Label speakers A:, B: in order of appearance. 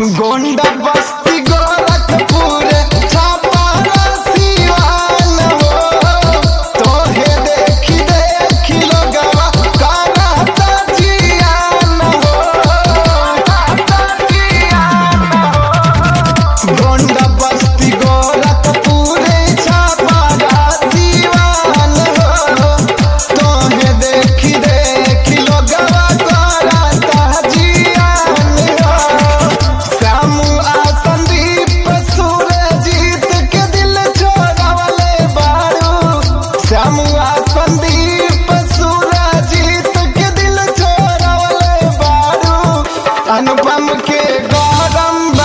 A: गोंडा बस्ती गोरखपुर छापारा सिवान हो। तोहे देखी देखी लोगवा करता जियान हो। गोंडा बस्ती गोरखपुर छापारा सिवान हो। तोहे देखी देखी लोगवा करता जियान हो। श्यामू आ संदीप सूरजीत के दिल चोरवले बारू। श्यामू आ संदीप सूरजीत के दिल चोरवले बारू। अनुपम के गौरम